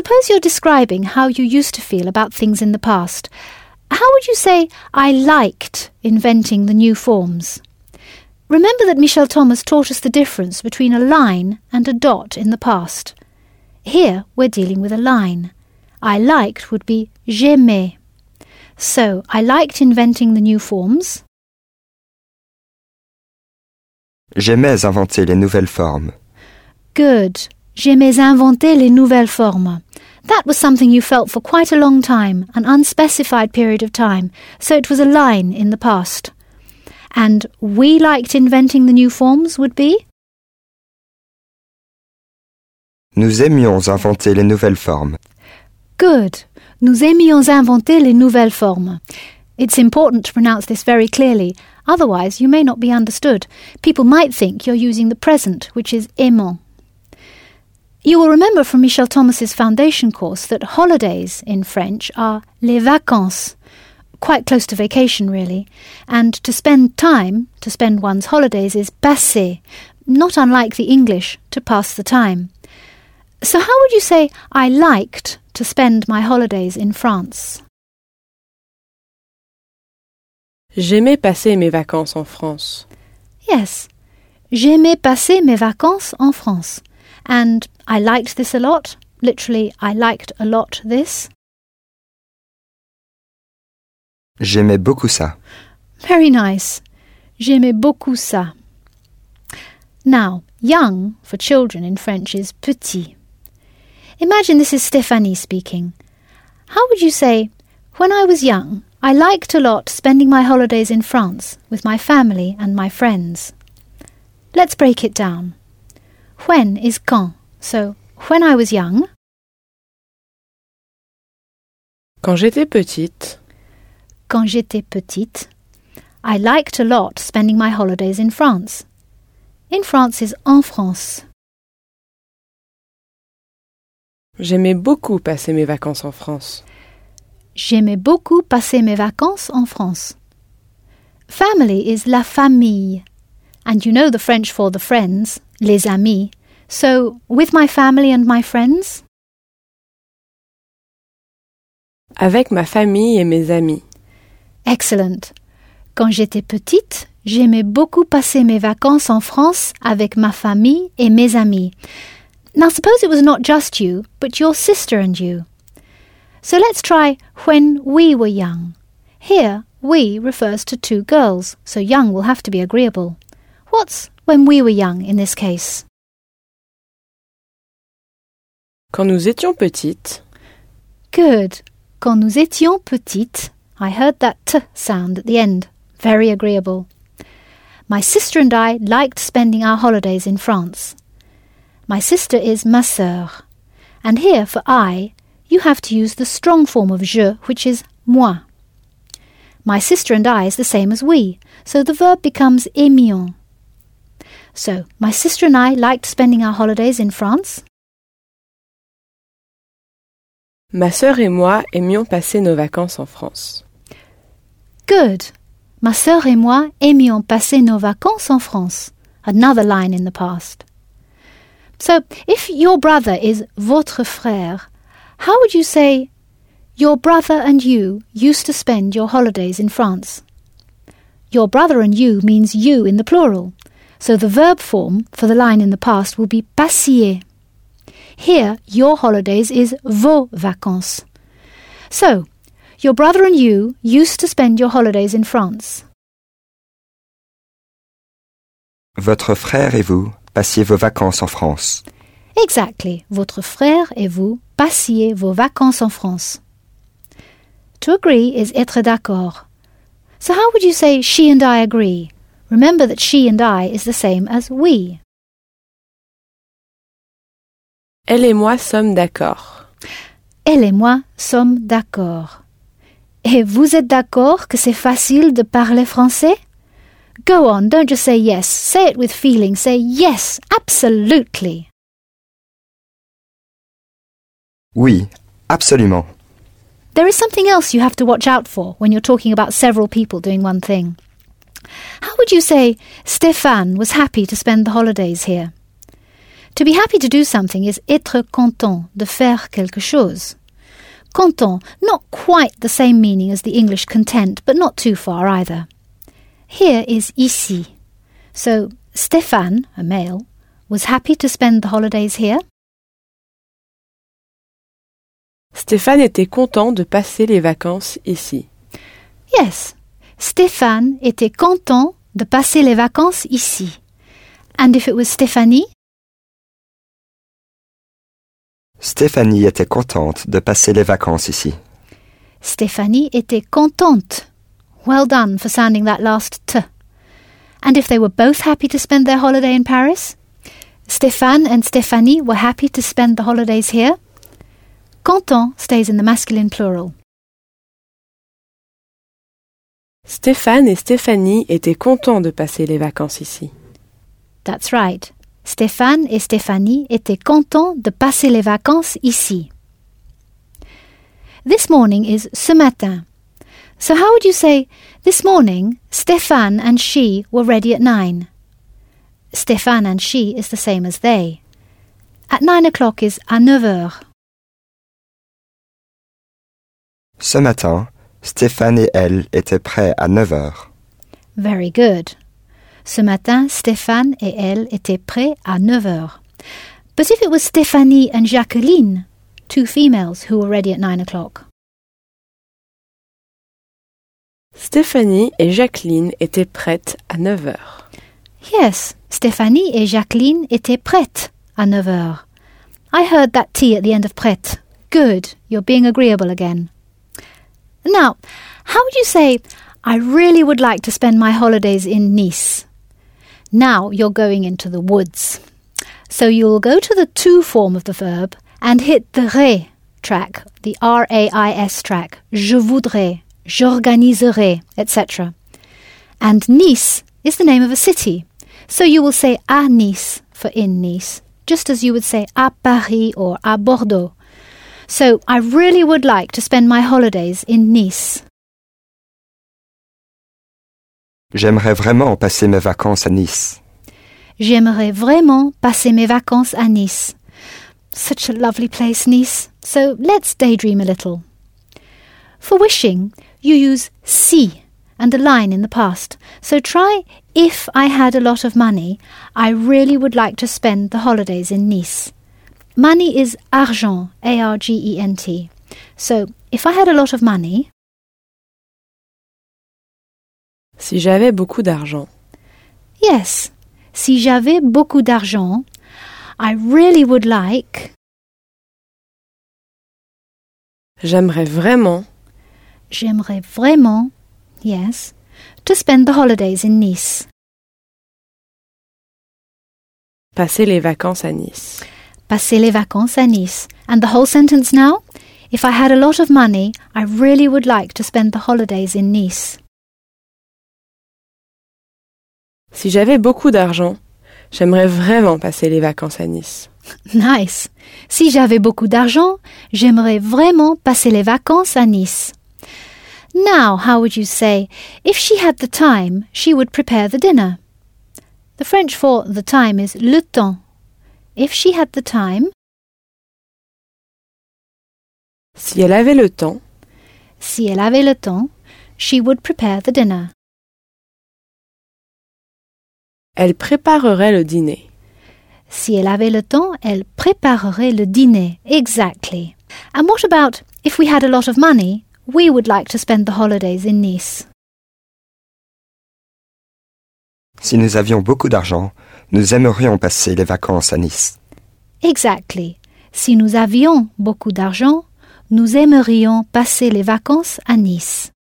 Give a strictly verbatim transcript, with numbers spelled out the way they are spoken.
suppose you're describing how you used to feel about things in the past. How would you say, I liked inventing the new forms? Remember that Michel Thomas taught us the difference between a line and a dot in the past. Here we're dealing with a line. I liked would be j'aimais. So, I liked inventing the new forms. J'aimais inventer les nouvelles formes. Good. J'aimais inventer les nouvelles formes. That was something you felt for quite a long time, an unspecified period of time, so it was a line in the past. And we liked inventing the new forms would be? Nous aimions inventer les nouvelles formes. Good. Nous aimions inventer les nouvelles formes. It's important to pronounce this very clearly, otherwise you may not be understood. People might think you're using the present, which is aimant. You will remember from Michel Thomas's foundation course that holidays in French are les vacances, quite close to vacation really, and to spend time, to spend one's holidays is passer, not unlike the English, to pass the time. So how would you say, I liked to spend my holidays in France? J'aimais passer mes vacances en France. Yes, j'aimais passer mes vacances en France. And I liked this a lot, literally, I liked a lot this. J'aimais beaucoup ça. Very nice. J'aimais beaucoup ça. Now, young for children in French is petit. Imagine this is Stéphanie speaking. How would you say, when I was young, I liked a lot spending my holidays in France with my family and my friends? Let's break it down. When is quand, so when I was young. Quand j'étais petite. Quand j'étais petite. I liked a lot spending my holidays in France. In France is en France. J'aimais beaucoup passer mes vacances en France. J'aimais beaucoup passer mes vacances en France. Family is la famille. And you know the French for the friends, les amis. So, with my family and my friends? Avec ma famille et mes amis. Excellent. Quand j'étais petite, j'aimais beaucoup passer mes vacances en France avec ma famille et mes amis. Now suppose it was not just you, but your sister and you. So let's try when we were young. Here, we refers to two girls, so young will have to be agreeable. What's when we were young in this case? Quand nous étions petites. Good. Quand nous étions petites. I heard that t sound at the end. Very agreeable. My sister and I liked spending our holidays in France. My sister is ma sœur. And here for I, you have to use the strong form of je, which is moi. My sister and I is the same as we, so the verb becomes aimions. So, my sister and I liked spending our holidays in France. Ma sœur et moi aimions passer nos vacances en France. Good. Ma sœur et moi aimions passer nos vacances en France. Another line in the past. So, if your brother is votre frère, how would you say, your brother and you used to spend your holidays in France? Your brother and you means you in the plural, so the verb form for the line in the past will be passiez. Here, your holidays is vos vacances. So, your brother and you used to spend your holidays in France. Votre frère et vous passiez vos vacances en France. Exactly. Votre frère et vous passiez vos vacances en France. To agree is être d'accord. So how would you say she and I agree? Remember that she and I is the same as we. Elle et moi sommes d'accord. Elle et moi sommes d'accord. Et vous êtes d'accord que c'est facile de parler français? Go on, don't just say yes. Say it with feeling. Say yes, absolutely. Oui, absolument. There is something else you have to watch out for when you're talking about several people doing one thing. How would you say Stéphane was happy to spend the holidays here? To be happy to do something is être content, de faire quelque chose. Content, not quite the same meaning as the English content, but not too far either. Here is ici. So, Stéphane, a male, was happy to spend the holidays here. Stéphane était content de passer les vacances ici. Yes, Stéphane était content de passer les vacances ici. And if it was Stéphanie? Stéphanie était contente de passer les vacances ici. Stéphanie était contente. Well done for sounding that last t. And if they were both happy to spend their holiday in Paris? Stéphane and Stéphanie were happy to spend the holidays here. Content stays in the masculine plural. Stéphane et Stéphanie étaient contents de passer les vacances ici. That's right. Stéphane et Stéphanie étaient contents de passer les vacances ici. This morning is ce matin. So how would you say, this morning, Stéphane and she were ready at nine? Stéphane and she is the same as they. At nine o'clock is à neuf heures. Ce matin, Stéphane et elle étaient prêts à neuf heures. Very good. Ce matin, Stéphane et elle étaient prêts à neuf heures. But if it was Stéphanie and Jacqueline, two females who were ready at nine o'clock? Stéphanie et Jacqueline étaient prêtes à neuf heures. Yes, Stéphanie et Jacqueline étaient prêtes à neuf heures. I heard that T at the end of prête. Good, you're being agreeable again. Now, how would you say, I really would like to spend my holidays in Nice? Now you're going into the woods. So you'll go to the to form of the verb and hit the ré track, the R A I S track. Je voudrais, j'organiserai, et cetera. And Nice is the name of a city. So you will say à Nice for in Nice, just as you would say à Paris or à Bordeaux. So I really would like to spend my holidays in Nice. J'aimerais vraiment passer mes vacances à Nice. J'aimerais vraiment passer mes vacances à Nice. Such a lovely place, Nice. So let's daydream a little. For wishing, you use si and a line in the past. So try, if I had a lot of money, I really would like to spend the holidays in Nice. Money is argent, A R G E N T. So, if I had a lot of money... Si j'avais beaucoup d'argent. Yes, si j'avais beaucoup d'argent, I really would like... J'aimerais vraiment. J'aimerais vraiment, yes, to spend the holidays in Nice. Passer les vacances à Nice. Passer les vacances à Nice. And the whole sentence now? If I had a lot of money, I really would like to spend the holidays in Nice. Si j'avais beaucoup d'argent, j'aimerais vraiment passer les vacances à Nice. Nice. Si j'avais beaucoup d'argent, j'aimerais vraiment passer les vacances à Nice. Now, how would you say, if she had the time, she would prepare the dinner? The French for the time is le temps. If she had the time... Si elle avait le temps... Si elle avait le temps, she would prepare the dinner. Elle préparerait le dîner. Si elle avait le temps, elle préparerait le dîner. Exactly. And what about, if we had a lot of money, we would like to spend the holidays in Nice? Si nous avions beaucoup d'argent, nous aimerions passer les vacances à Nice. Exactly. Si nous avions beaucoup d'argent, nous aimerions passer les vacances à Nice.